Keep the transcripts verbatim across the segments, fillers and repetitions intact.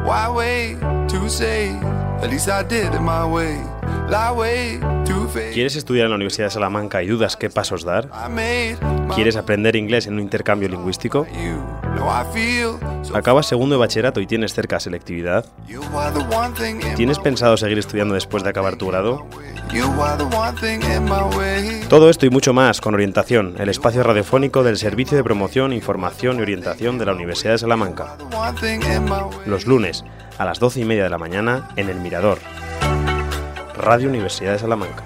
Why wait to say? At least I did it my way. Lie way to face. ¿Quieres estudiar en la Universidad de Salamanca y dudas qué pasos dar? ¿Quieres aprender inglés en un intercambio lingüístico? ¿Acabas segundo de bachillerato y tienes cerca selectividad? ¿Tienes pensado seguir estudiando después de acabar tu grado? Todo esto y mucho más con Orientación, el espacio radiofónico del Servicio de Promoción, Información y Orientación de la Universidad de Salamanca. Los lunes, a las doce y media de la mañana, en El Mirador. Radio Universidad de Salamanca.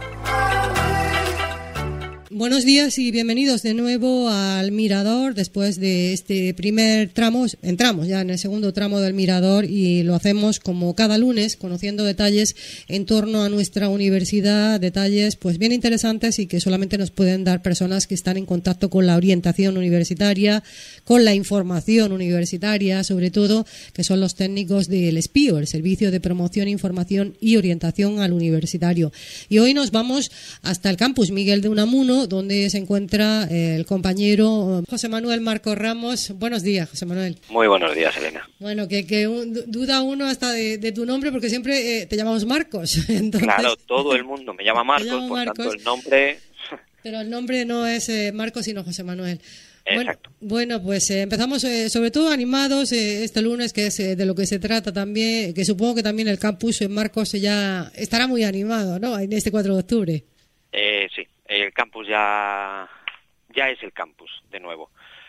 Buenos días y bienvenidos de nuevo al Mirador. Después de este primer tramo, entramos ya en el segundo tramo del Mirador y lo hacemos como cada lunes, conociendo detalles en torno a nuestra universidad, detalles pues bien interesantes y que solamente nos pueden dar personas que están en contacto con la orientación universitaria, con la información universitaria, sobre todo, que son los técnicos del S P I O, el Servicio de Promoción, Información y Orientación al Universitario. Y hoy nos vamos hasta el campus Miguel de Unamuno, donde se encuentra el compañero José Manuel Marcos Ramos. Buenos días, José Manuel. Muy buenos días, Elena. Bueno, que, que un, duda uno hasta de, de tu nombre, porque siempre eh, te llamamos Marcos. Entonces, claro, todo el mundo me llama Marcos, llama por Marcos, tanto el nombre... Pero el nombre no es eh, Marcos, sino José Manuel. Exacto. Bueno, bueno pues eh, empezamos eh, sobre todo animados eh, este lunes, que es eh, de lo que se trata también, que supongo que también el campus en Marcos ya estará muy animado, ¿no?, en este cuatro de octubre. Eh, sí. El campus ya, ya es el campus, de nuevo.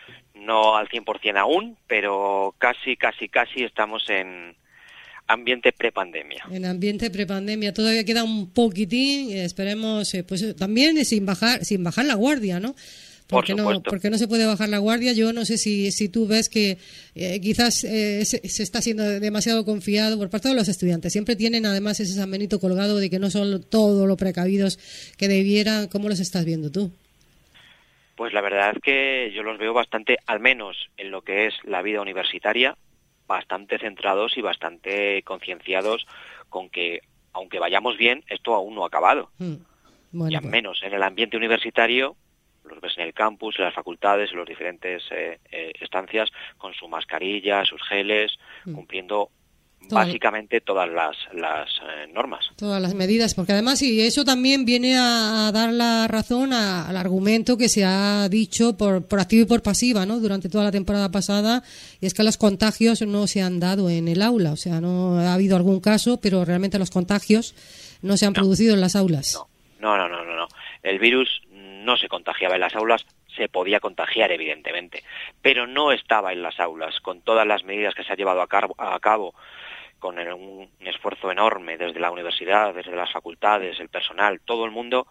No al cien por ciento aún, pero casi, casi, casi estamos en ambiente prepandemia. En ambiente prepandemia. Todavía queda un poquitín, esperemos, eh, pues también sin bajar, sin bajar la guardia, ¿no? Porque Por no, porque no se puede bajar la guardia. Yo no sé si, si tú ves que eh, quizás eh, se, se está siendo demasiado confiado por parte de los estudiantes. Siempre tienen además ese San Benito colgado de que no son todo lo precavidos que debieran. ¿Cómo los estás viendo tú? Pues la verdad es que yo los veo bastante, al menos en lo que es la vida universitaria, bastante centrados y bastante concienciados con que, aunque vayamos bien, esto aún no ha acabado. Hmm. Bueno, y al pues. menos en el ambiente universitario, los ves en el campus, en las facultades, en las diferentes eh, eh, estancias, con su mascarilla, sus geles, mm. cumpliendo Todo. básicamente todas las, las eh, normas. Todas las medidas, porque además y eso también viene a, a dar la razón a, al argumento que se ha dicho por, por activa y por pasiva, ¿no?, durante toda la temporada pasada, y es que los contagios no se han dado en el aula, o sea, no ha habido algún caso, pero realmente los contagios no se han no. producido en las aulas. No, no, no, no, no. El virus no se contagiaba en las aulas, se podía contagiar evidentemente, pero no estaba en las aulas, con todas las medidas que se ha llevado a cabo, a cabo con el, un esfuerzo enorme desde la universidad, desde las facultades, el personal, todo el mundo.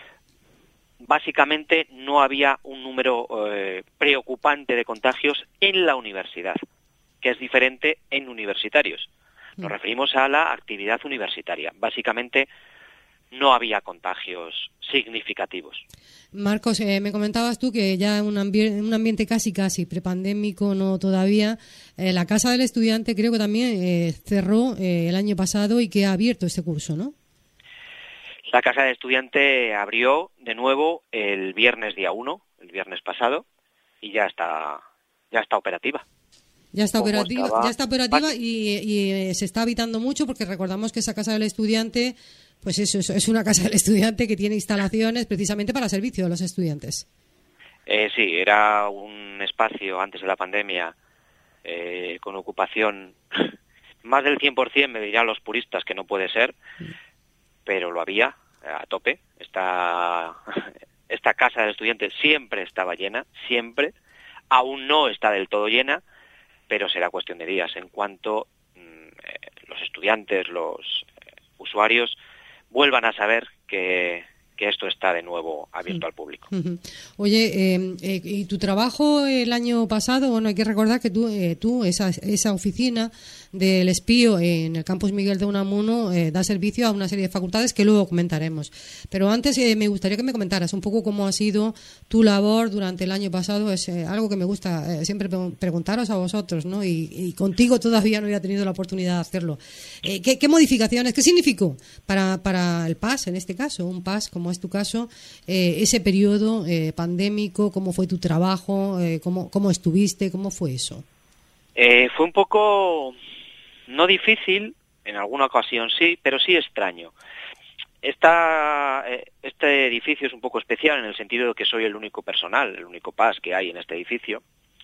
Básicamente no había un número eh, preocupante de contagios en la universidad, que es diferente en universitarios. Nos referimos a la actividad universitaria. Básicamente no había contagios significativos. Marcos, eh, me comentabas tú que ya en un, ambi- un ambiente casi casi prepandémico, no todavía, eh, la Casa del Estudiante creo que también eh, cerró eh, el año pasado y que ha abierto este curso, ¿no? La Casa del Estudiante abrió de nuevo el viernes día uno, el viernes pasado, y ya está, ya está operativa. Ya está operativa, ya está operativa y, y eh, se está habitando mucho, porque recordamos que esa Casa del Estudiante, pues eso, eso es una Casa del Estudiante que tiene instalaciones precisamente para servicio de los estudiantes. Eh, sí, era un espacio antes de la pandemia eh, con ocupación más del cien por ciento, me dirán los puristas que no puede ser, pero lo había a tope. Esta, esta Casa del Estudiante siempre estaba llena, siempre. Aún no está del todo llena, pero será cuestión de días en cuanto mm, eh, los estudiantes, los eh, usuarios vuelvan a saber que, que esto está de nuevo abierto al público. Oye, eh, eh, ¿y tu trabajo el año pasado? Bueno, hay que recordar que tú, eh, tú esa, esa oficina del S P I O en el campus Miguel de Unamuno eh, da servicio a una serie de facultades que luego comentaremos. Pero antes eh, me gustaría que me comentaras un poco cómo ha sido tu labor durante el año pasado. Es eh, algo que me gusta eh, siempre preguntaros a vosotros, ¿no? Y, y contigo todavía no había tenido la oportunidad de hacerlo. Eh, ¿qué, ¿Qué modificaciones, qué significó para, para el P A S, en este caso, un P A S como es tu caso, eh, ese periodo eh, pandémico? ¿Cómo fue tu trabajo? Eh, ¿cómo, ¿Cómo estuviste? ¿Cómo fue eso? Eh, fue un poco... no difícil, en alguna ocasión sí, pero sí extraño. Esta, este edificio es un poco especial en el sentido de que soy el único personal, el único P A S que hay en este edificio,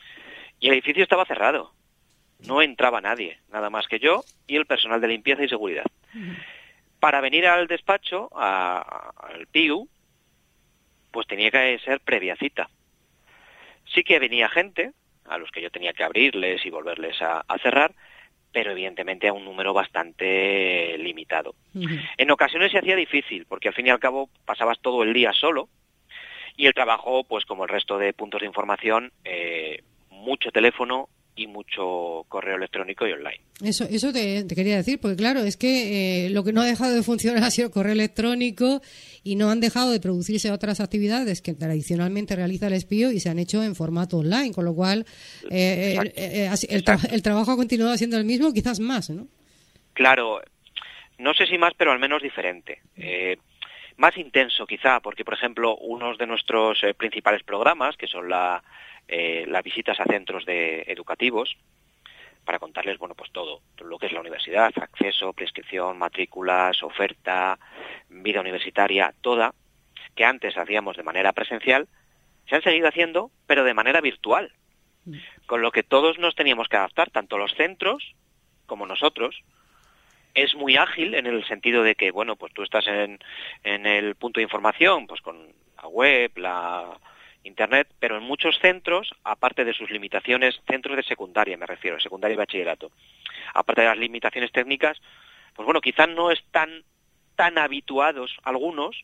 y el edificio estaba cerrado. No entraba nadie, nada más que yo y el personal de limpieza y seguridad. Uh-huh. Para venir al despacho, a, al P I U, pues tenía que ser previa cita. Sí que venía gente, a los que yo tenía que abrirles y volverles a, a cerrar, pero evidentemente a un número bastante limitado. Uh-huh. En ocasiones se hacía difícil, porque al fin y al cabo pasabas todo el día solo, y el trabajo, pues como el resto de puntos de información, eh, mucho teléfono y mucho correo electrónico y online. Eso eso te, te quería decir, porque claro, es que eh, lo que no ha dejado de funcionar ha sido el correo electrónico y no han dejado de producirse otras actividades que tradicionalmente realiza el espío y se han hecho en formato online, con lo cual eh, el, eh, el, tra- el trabajo ha continuado siendo el mismo, quizás más, ¿no? Claro, no sé si más, pero al menos diferente. Eh, más intenso quizá, porque por ejemplo, unos de nuestros eh, principales programas, que son la Eh, las visitas a centros de educativos, para contarles, bueno, pues todo, todo lo que es la universidad, acceso, prescripción, matrículas, oferta, vida universitaria, toda, que antes hacíamos de manera presencial, se han seguido haciendo, pero de manera virtual, con lo que todos nos teníamos que adaptar, tanto los centros como nosotros. Es muy ágil en el sentido de que, bueno, pues tú estás en, en el punto de información, pues con la web, la Internet, pero en muchos centros, aparte de sus limitaciones, centros de secundaria me refiero, secundaria y bachillerato, aparte de las limitaciones técnicas, pues bueno, quizás no están tan habituados algunos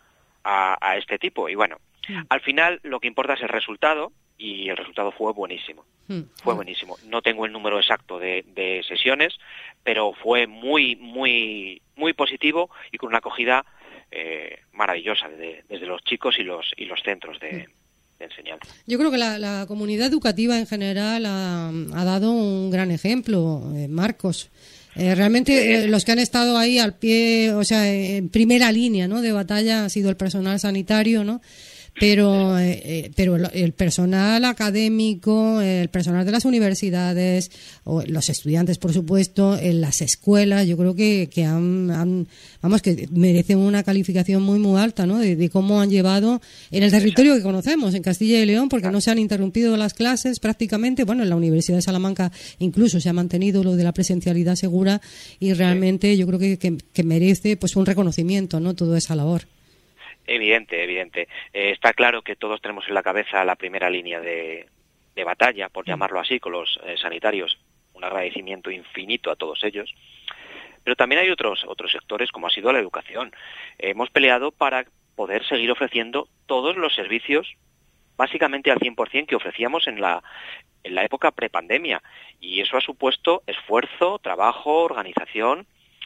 a, a este tipo. Y bueno, sí. Al final lo que importa es el resultado, y el resultado fue buenísimo. Sí. Fue buenísimo. No tengo el número exacto de, de sesiones, pero fue muy, muy, muy positivo y con una acogida eh, maravillosa de, desde los chicos y los, y los centros de... Sí. enseñanza. Yo creo que la, la comunidad educativa en general ha, ha dado un gran ejemplo, eh, Marcos. Eh, realmente eh, los que han estado ahí al pie, o sea, en primera línea, ¿no?, de batalla ha sido el personal sanitario, ¿no? Pero eh, pero el personal académico, el personal de las universidades, o los estudiantes, por supuesto, en las escuelas, yo creo que, que han, han, vamos, que merecen una calificación muy, muy alta, ¿no?, de, de cómo han llevado en el territorio que conocemos, en Castilla y León, porque no se han interrumpido las clases prácticamente. Bueno, en la Universidad de Salamanca incluso se ha mantenido lo de la presencialidad segura, y realmente yo creo que, que, que merece pues un reconocimiento, ¿no?, toda esa labor. Evidente, evidente. Eh, está claro que todos tenemos en la cabeza la primera línea de, de batalla, por llamarlo así, con los eh, sanitarios. Un agradecimiento infinito a todos ellos. Pero también hay otros otros sectores, como ha sido la educación. Eh, hemos peleado para poder seguir ofreciendo todos los servicios, básicamente al cien por ciento, que ofrecíamos en la, en la época prepandemia. Y eso ha supuesto esfuerzo, trabajo, organización,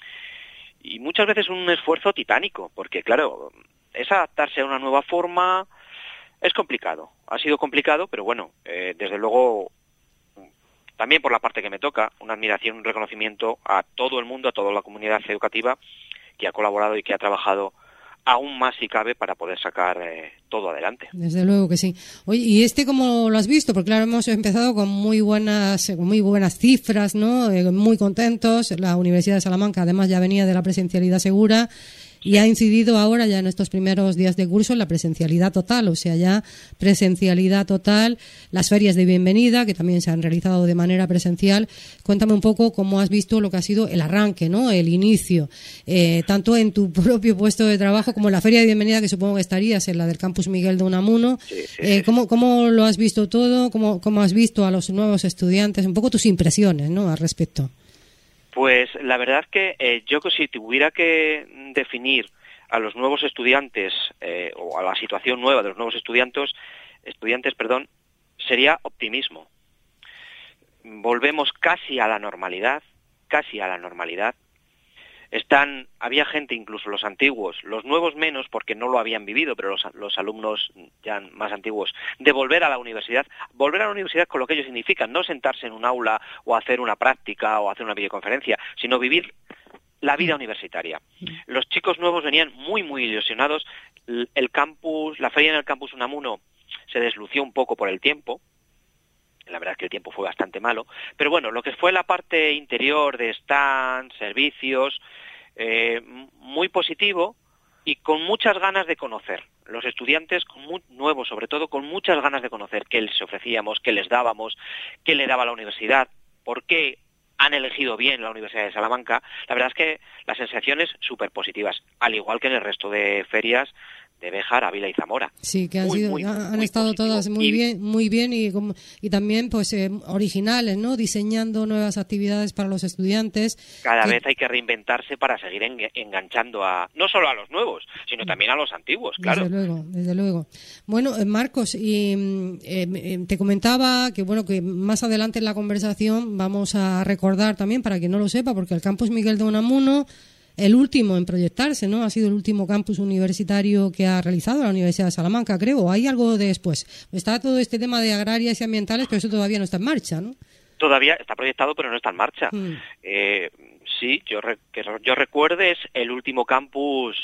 y muchas veces un esfuerzo titánico, porque claro, es adaptarse a una nueva forma, es complicado, ha sido complicado, pero bueno, eh, desde luego, también por la parte que me toca, una admiración, un reconocimiento a todo el mundo, a toda la comunidad educativa que ha colaborado y que ha trabajado aún más si cabe para poder sacar eh, todo adelante. Desde luego que sí. Oye, ¿y este cómo lo has visto? Porque claro, hemos empezado con muy buenas muy buenas cifras, ¿no? Eh, muy contentos. La Universidad de Salamanca además ya venía de la presencialidad segura y ha incidido ahora ya en estos primeros días de curso en la presencialidad total, o sea, ya presencialidad total, las ferias de bienvenida que también se han realizado de manera presencial. Cuéntame un poco cómo has visto lo que ha sido el arranque, ¿no?, el inicio, eh, tanto en tu propio puesto de trabajo como en la feria de bienvenida, que supongo que estarías en la del Campus Miguel de Unamuno. Sí, sí, eh, ¿cómo, ¿Cómo lo has visto todo? ¿Cómo, ¿Cómo has visto a los nuevos estudiantes? Un poco tus impresiones, ¿no?, al respecto. Pues la verdad es que eh, yo que si tuviera que definir a los nuevos estudiantes eh, o a la situación nueva de los nuevos estudiantes, estudiantes, perdón, sería optimismo. Volvemos casi a la normalidad, casi a la normalidad. Están, había gente, incluso los antiguos, los nuevos menos porque no lo habían vivido, pero los, los alumnos ya más antiguos, de volver a la universidad, volver a la universidad con lo que ello significa, no sentarse en un aula o hacer una práctica o hacer una videoconferencia, sino vivir la vida universitaria. Los chicos nuevos venían muy, muy ilusionados. El campus, la feria en el campus Unamuno se deslució un poco por el tiempo, La verdad es que el tiempo fue bastante malo. Pero bueno, lo que fue la parte interior de stand, servicios, eh, muy positivo y con muchas ganas de conocer. Los estudiantes, con muy, nuevos sobre todo, con muchas ganas de conocer qué les ofrecíamos, qué les dábamos, qué le daba la universidad, por qué han elegido bien la Universidad de Salamanca. La verdad es que las sensaciones súper positivas, al igual que en el resto de ferias de Béjar, Ávila y Zamora. Sí, que han muy, sido, muy, han muy estado positivo. todas muy y, bien, muy bien y, y también pues eh, originales, ¿no? Diseñando nuevas actividades para los estudiantes. Cada que... vez hay que reinventarse para seguir en, enganchando a no solo a los nuevos, sino también a los antiguos, claro. Desde luego, desde luego. Bueno, eh, Marcos, y eh, te comentaba que bueno que más adelante en la conversación vamos a recordar también, para quien no lo sepa, porque el campus Miguel de Unamuno, el último en proyectarse, ¿no? Ha sido el último campus universitario que ha realizado la Universidad de Salamanca, creo. ¿Hay algo de después? Está todo este tema de agrarias y ambientales, pero eso todavía no está en marcha, ¿no? Todavía está proyectado, pero no está en marcha. Mm. Eh, sí, yo re, que yo recuerde es el último campus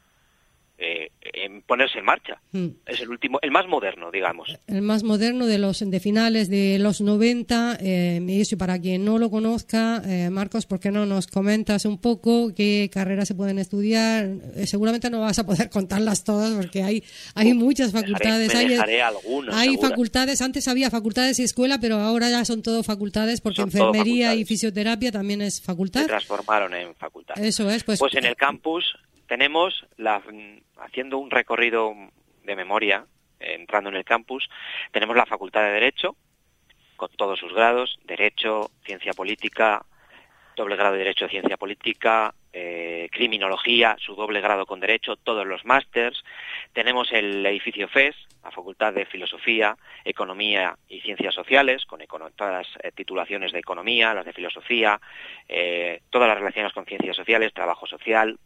eh, en ponerse en marcha. Mm. Es el último, el más moderno, digamos. El más moderno de los de finales de los noventa. Eh, y eso, para quien no lo conozca, eh, Marcos, ¿por qué no nos comentas un poco qué carreras se pueden estudiar? Eh, seguramente no vas a poder contarlas todas porque hay hay muchas facultades. Me dejaré, hay me algunas, hay segura. facultades, antes había facultades y escuela, pero ahora ya son todo facultades porque son enfermería y fisioterapia también es facultad. Se transformaron en facultad. Eso es, pues. Pues en el campus tenemos, la, haciendo un recorrido de memoria, eh, entrando en el campus, tenemos la Facultad de Derecho, con todos sus grados, Derecho, Ciencia Política, doble grado de Derecho, Ciencia Política, eh, Criminología, su doble grado con Derecho, todos los másters. Tenemos el edificio F E S, la Facultad de Filosofía, Economía y Ciencias Sociales, con econo- todas las eh, titulaciones de Economía, las de Filosofía, eh, todas las relacionadas con Ciencias Sociales, Trabajo Social.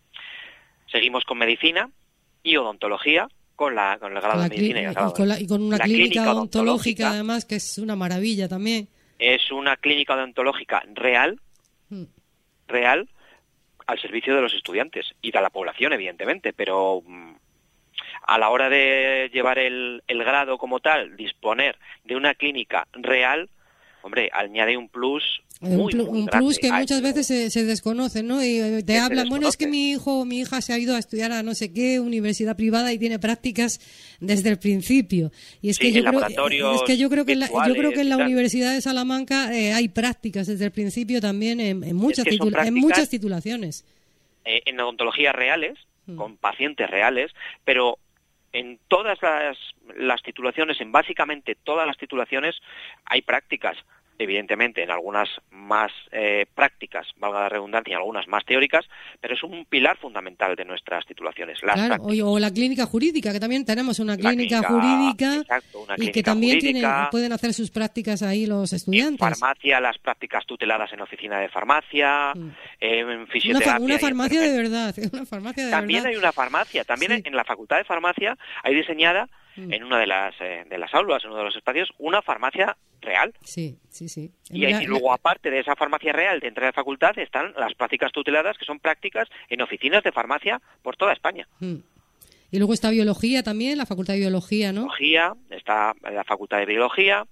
Seguimos con Medicina y Odontología, con la con el grado la de Medicina y, el grado y, con la, y con una la clínica, clínica odontológica, odontológica, además, que es una maravilla también. Es una clínica odontológica real, mm. real, al servicio de los estudiantes y de la población, evidentemente, pero mmm, a la hora de llevar el, el grado como tal, disponer de una clínica real, hombre, añade un plus muy, un, pl- muy un grande. plus que Ay, muchas veces se, se desconoce, ¿no? Y te hablan, bueno, es que mi hijo o mi hija se ha ido a estudiar a no sé qué universidad privada y tiene prácticas desde el principio. Y es sí, que yo creo, laboratorios es que yo creo que en la, yo creo que en la tal. Universidad de Salamanca eh, hay prácticas desde el principio también en, en muchas es que titul- en muchas titulaciones. Eh, en odontologías reales, mm. con pacientes reales, pero en todas las, las titulaciones, en básicamente todas las titulaciones, hay prácticas. Evidentemente, en algunas más eh, prácticas, valga la redundancia, en algunas más teóricas, pero es un pilar fundamental de nuestras titulaciones. Las claro, o, o la clínica jurídica, que también tenemos una clínica, clínica jurídica exacto, una y clínica que también jurídica, tienen, pueden hacer sus prácticas ahí los estudiantes. En farmacia, las prácticas tuteladas en oficina de farmacia, mm. eh, en fisioterapia. Una, fa- una farmacia de verdad, una farmacia de También verdad. hay una farmacia, también sí. En la Facultad de Farmacia hay diseñada mm. en una de las eh, de las aulas, en uno de los espacios, una farmacia real. Sí, sí, sí. Y, hay, y luego, aparte de esa farmacia real dentro de la facultad, están las prácticas tuteladas, que son prácticas en oficinas de farmacia por toda España. Mm. Y luego está biología también, la Facultad de Biología, ¿no? Biología, está la Facultad de Biología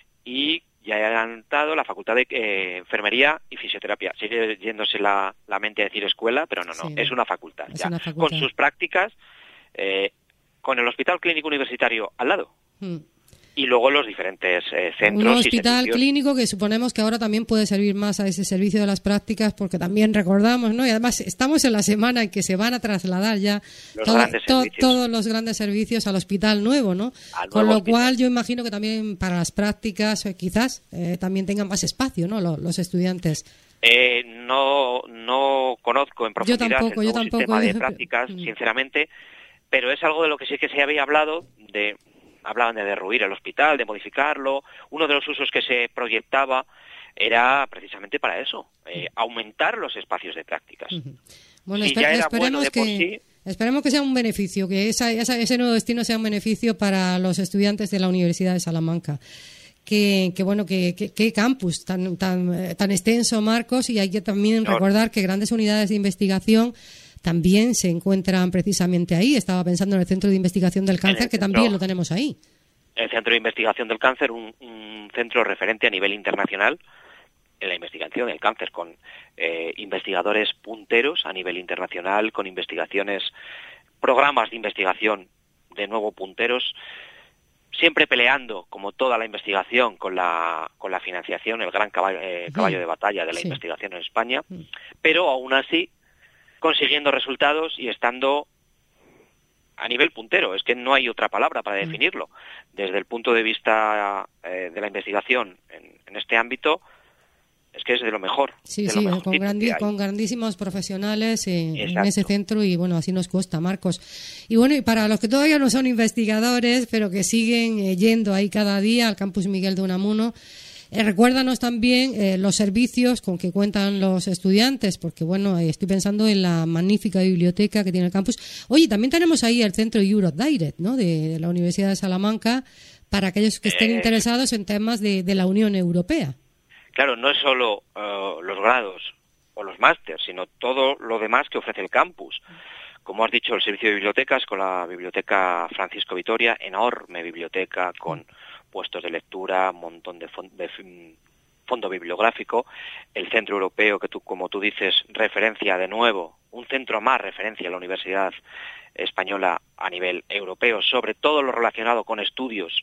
y ya he adelantado la Facultad de eh, Enfermería y Fisioterapia. Sigue yéndose la, la mente a decir escuela, pero no, no, sí, es una facultad. es ya, una facultad. Con sus prácticas, eh, con el Hospital Clínico Universitario al lado. Mm. Y luego los diferentes eh, centros. Un hospital y servicios. clínico que suponemos que ahora también puede servir más a ese servicio de las prácticas, porque también recordamos, ¿no? Y además estamos en la semana en que se van a trasladar ya todo, to, todos los grandes servicios al hospital nuevo, ¿no? Con lo hospital. cual yo imagino que también para las prácticas eh, quizás eh, también tengan más espacio, ¿no? Los, los estudiantes. Eh, no, no conozco en profundidad yo tampoco, el yo tampoco, sistema de yo... prácticas, sinceramente, pero es algo de lo que sí que se había hablado de... Hablaban de derruir el hospital, de modificarlo. Uno de los usos que se proyectaba era precisamente para eso, eh, aumentar los espacios de prácticas. Uh-huh. Bueno, si esper- ya era esperemos bueno de que por sí, esperemos que sea un beneficio, que esa, esa, ese nuevo destino sea un beneficio para los estudiantes de la Universidad de Salamanca. Que, que bueno, que, que, que campus tan, tan, tan extenso, Marcos, y hay que también no. recordar que grandes unidades de investigación también se encuentran precisamente ahí. Estaba pensando en el Centro de Investigación del Cáncer, que centro, también lo tenemos ahí. el Centro de Investigación del Cáncer, un, un centro referente a nivel internacional en la investigación del cáncer, con eh, investigadores punteros a nivel internacional, con investigaciones, programas de investigación de nuevo punteros, siempre peleando, como toda la investigación, con la con la financiación, el gran caballo, eh, caballo de batalla de la sí. investigación en España, pero aún así consiguiendo resultados y estando a nivel puntero. Es que no hay otra palabra para definirlo. Desde el punto de vista eh, de la investigación en, en este ámbito, es que es de lo mejor. Sí, sí, mejor con, grandi con grandísimos profesionales en, en ese centro, y bueno, así nos cuesta, Marcos. Y bueno, y para los que todavía no son investigadores, pero que siguen eh, yendo ahí cada día al Campus Miguel de Unamuno, eh, recuérdanos también eh, los servicios con que cuentan los estudiantes, porque bueno, eh, estoy pensando en la magnífica biblioteca que tiene el campus. Oye, también tenemos ahí el centro Europe Direct, ¿no?, de, de la Universidad de Salamanca, para aquellos que estén eh... interesados en temas de, de la Unión Europea. Claro, no es solo uh, los grados o los másters, sino todo lo demás que ofrece el campus. Como has dicho, el servicio de bibliotecas, con la Biblioteca Francisco Vitoria, enorme biblioteca con puestos de lectura, un montón de, fond de fondo bibliográfico, el Centro Europeo, que tú, como tú dices, referencia de nuevo, un centro más referencia a la Universidad Española a nivel europeo, sobre todo lo relacionado con estudios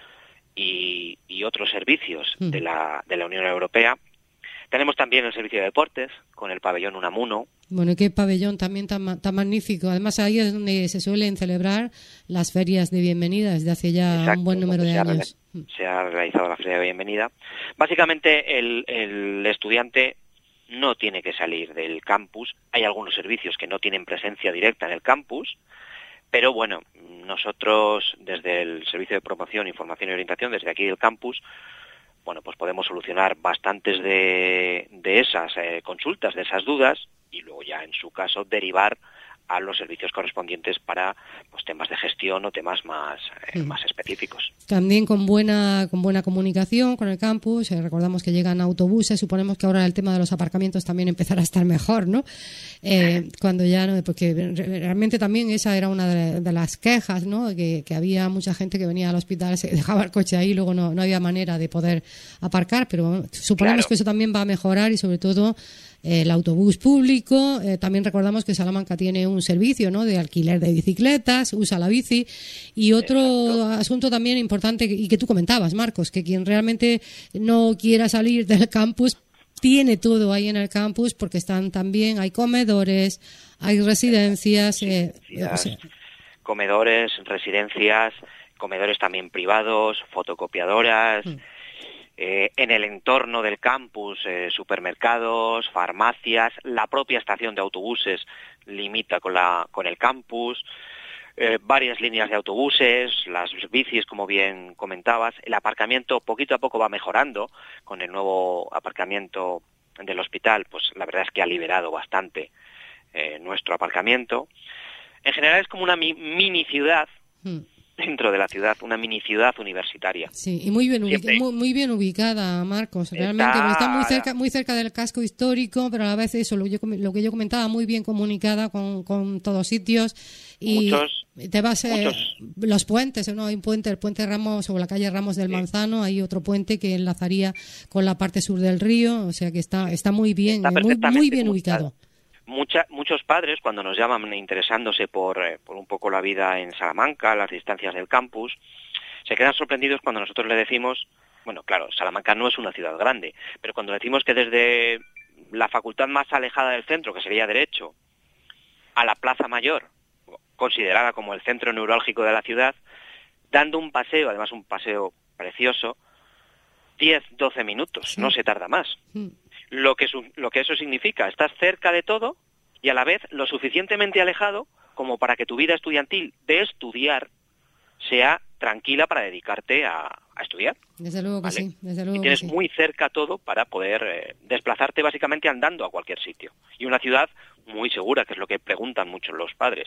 Y, y otros servicios mm. de la de la Unión Europea. Tenemos también el servicio de deportes con el pabellón Unamuno. Bueno, qué pabellón también tan, tan magnífico. Además, ahí es donde se suelen celebrar las ferias de bienvenida desde hace ya Exacto, un buen número de se años. Ha, se ha realizado la feria de bienvenida. Básicamente, el, el estudiante no tiene que salir del campus. Hay algunos servicios que no tienen presencia directa en el campus, pero bueno, nosotros desde el Servicio de Promoción, Información y Orientación, desde aquí del campus, bueno, pues podemos solucionar bastantes de, de esas eh, consultas, de esas dudas, y luego ya en su caso derivar a los servicios correspondientes para pues temas de gestión o temas más eh, sí. más específicos. También con buena con buena comunicación con el campus. Eh, recordamos que llegan autobuses. Suponemos que ahora el tema de los aparcamientos también empezará a estar mejor, ¿no? Eh, cuando ya no, porque realmente también esa era una de, de las quejas, ¿no? Que, que había mucha gente que venía al hospital, se dejaba el coche ahí y luego no, no había manera de poder aparcar. Pero bueno, suponemos claro. que eso también va a mejorar, y sobre todo el autobús público. Eh, también recordamos que Salamanca tiene un servicio, ¿no?, de alquiler de bicicletas, usa la bici. Y otro Exacto. asunto también importante, y que tú comentabas, Marcos, que quien realmente no quiera salir del campus tiene todo ahí en el campus, porque están también, hay comedores, hay residencias, eh, o sea. comedores, residencias, comedores también privados, fotocopiadoras. Mm. Eh, en el entorno del campus, eh, supermercados, farmacias, la propia estación de autobuses limita con la con el campus, eh, varias líneas de autobuses, las bicis, como bien comentabas. El aparcamiento poquito a poco va mejorando con el nuevo aparcamiento del hospital, pues la verdad es que ha liberado bastante eh, nuestro aparcamiento. En general es como una mi mini ciudad. Mm. dentro de la ciudad, una mini ciudad universitaria. Sí, y muy bien, ubica muy, muy bien ubicada, Marcos, realmente está... está muy cerca muy cerca del casco histórico, pero a la vez eso, lo, yo, lo que yo comentaba, muy bien comunicada con, con todos sitios. Y muchos, te vas eh, muchos. Los puentes, ¿no? Hay un puente, el puente Ramos, o la calle Ramos del sí. Manzano, hay otro puente que enlazaría con la parte sur del río, o sea que está está muy bien, está muy, muy bien ubicado. Mucha, muchos padres, cuando nos llaman interesándose por, eh, por un poco la vida en Salamanca, las distancias del campus, se quedan sorprendidos cuando nosotros le decimos, bueno, claro, Salamanca no es una ciudad grande, pero cuando decimos que desde la facultad más alejada del centro, que sería Derecho, a la Plaza Mayor, considerada como el centro neurálgico de la ciudad, dando un paseo, además un paseo precioso, diez, doce minutos, sí. no se tarda más. Sí. Lo que, su, lo que eso significa, estás cerca de todo y a la vez lo suficientemente alejado como para que tu vida estudiantil de estudiar sea tranquila para dedicarte a, a estudiar. Desde luego que ¿vale? sí. Desde luego y tienes que sí. muy cerca todo para poder eh, desplazarte básicamente andando a cualquier sitio. Y una ciudad muy segura, que es lo que preguntan muchos los padres.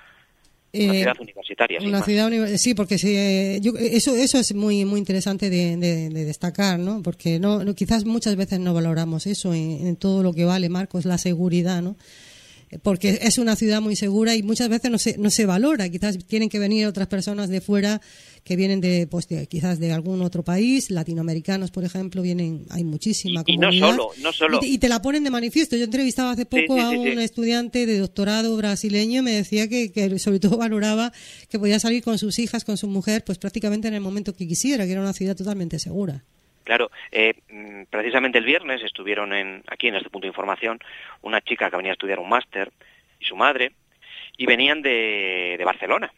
Una eh, ciudad universitaria. Una ciudad uni sí, porque sí, eh, yo, eso eso es muy muy interesante de, de, de destacar, ¿no? Porque no, no quizás muchas veces no valoramos eso en, en todo lo que vale, Marcos, la seguridad, ¿no? porque es una ciudad muy segura y muchas veces no se, no se valora. Quizás tienen que venir otras personas de fuera que vienen de, pues de, quizás de algún otro país, latinoamericanos, por ejemplo, vienen, hay muchísima y, comunidad. Y no solo, no solo. Y te, y te la ponen de manifiesto. Yo entrevistaba hace poco sí, sí, a sí, un sí. estudiante de doctorado brasileño y me decía que, que sobre todo valoraba que podía salir con sus hijas, con su mujer, pues prácticamente en el momento que quisiera, que era una ciudad totalmente segura. Claro, eh, precisamente el viernes estuvieron en, aquí en este punto de información una chica que venía a estudiar un máster y su madre, y venían de, de Barcelona.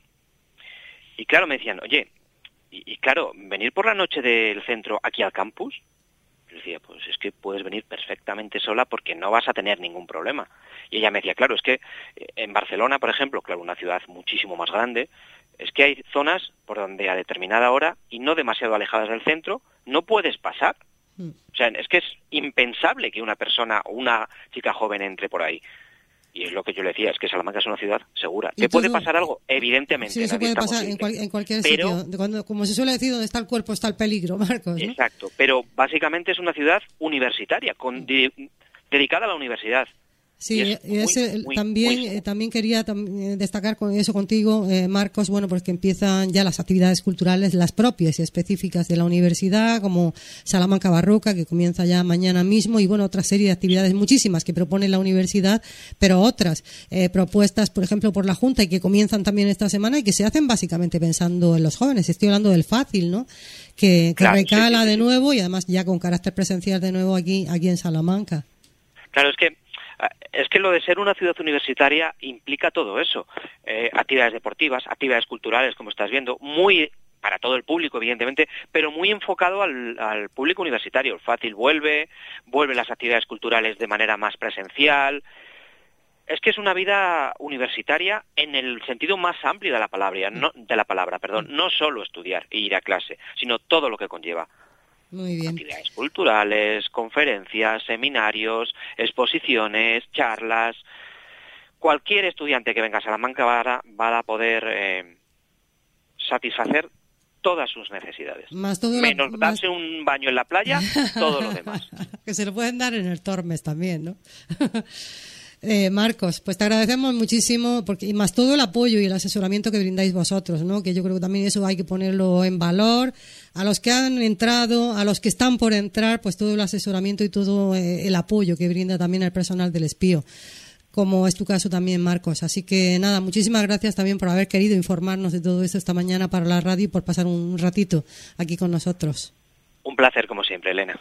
Y claro, me decían, oye, y, y claro, venir por la noche del centro aquí al campus, yo decía, pues es que puedes venir perfectamente sola porque no vas a tener ningún problema. Y ella me decía, claro, es que en Barcelona, por ejemplo, claro, una ciudad muchísimo más grande, es que hay zonas por donde a determinada hora, y no demasiado alejadas del centro, no puedes pasar. Mm. O sea, es que es impensable que una persona o una chica joven entre por ahí. Y es lo que yo le decía, es que Salamanca es una ciudad segura. ¿Te puede pasar algo? Evidentemente. Sí, eso puede pasar en, cual, en cualquier pero, sitio. Cuando, como se suele decir, donde está el cuerpo está el peligro, Marcos, ¿no? Exacto, pero básicamente es una ciudad universitaria, con, de, dedicada a la universidad. Sí, es muy, ese, muy, también, muy... eh, también quería tam, destacar con eso contigo, eh, Marcos, bueno, porque empiezan ya las actividades culturales, las propias y específicas de la universidad, como Salamanca Barroca, que comienza ya mañana mismo, y bueno, otra serie de actividades muchísimas que propone la universidad, pero otras eh, propuestas, por ejemplo, por la Junta y que comienzan también esta semana y que se hacen básicamente pensando en los jóvenes. Estoy hablando del Fácil, ¿no? Que, que claro, recala sí, sí, sí, de sí. nuevo y además ya con carácter presencial de nuevo aquí, aquí en Salamanca. Claro, es que Es que lo de ser una ciudad universitaria implica todo eso. Eh, actividades deportivas, actividades culturales, como estás viendo, muy para todo el público, evidentemente, pero muy enfocado al, al público universitario. El Fácil vuelve, vuelven las actividades culturales de manera más presencial. Es que es una vida universitaria en el sentido más amplio de la palabra, no, de la palabra, perdón, no solo estudiar e ir a clase, sino todo lo que conlleva. Muy bien. Actividades culturales, conferencias, seminarios, exposiciones, charlas. Cualquier estudiante que venga a Salamanca va a, va a poder eh, satisfacer todas sus necesidades. Más todo Menos lo, darse más... un baño en la playa, todo lo demás. Que se lo pueden dar en el Tormes también, ¿no? Eh, Marcos, pues te agradecemos muchísimo porque y más todo el apoyo y el asesoramiento que brindáis vosotros, ¿no? Que yo creo que también eso hay que ponerlo en valor. A los que han entrado, a los que están por entrar, pues todo el asesoramiento y todo eh, el apoyo que brinda también el personal del Espío, como es tu caso también, Marcos. Así que nada, muchísimas gracias también por haber querido informarnos de todo esto esta mañana para la radio y por pasar un ratito aquí con nosotros. Un placer como siempre, Elena.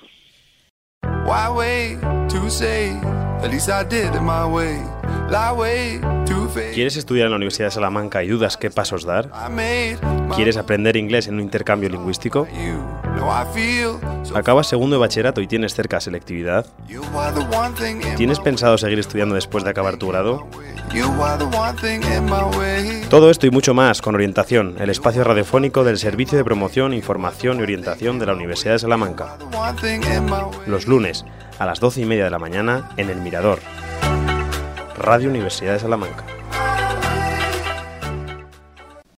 Why wait to say? At least I did it my way. Lie way to face. ¿Quieres estudiar en la Universidad de Salamanca y dudas qué pasos dar? ¿Quieres aprender inglés en un intercambio lingüístico? ¿Acabas segundo de bachillerato y tienes cerca selectividad? ¿Tienes pensado seguir estudiando después de acabar tu grado? Todo esto y mucho más con Orientación, el espacio radiofónico del Servicio de Promoción, Información y Orientación de la Universidad de Salamanca. Los lunes a las doce y media de la mañana en El Mirador. Radio Universidad de Salamanca.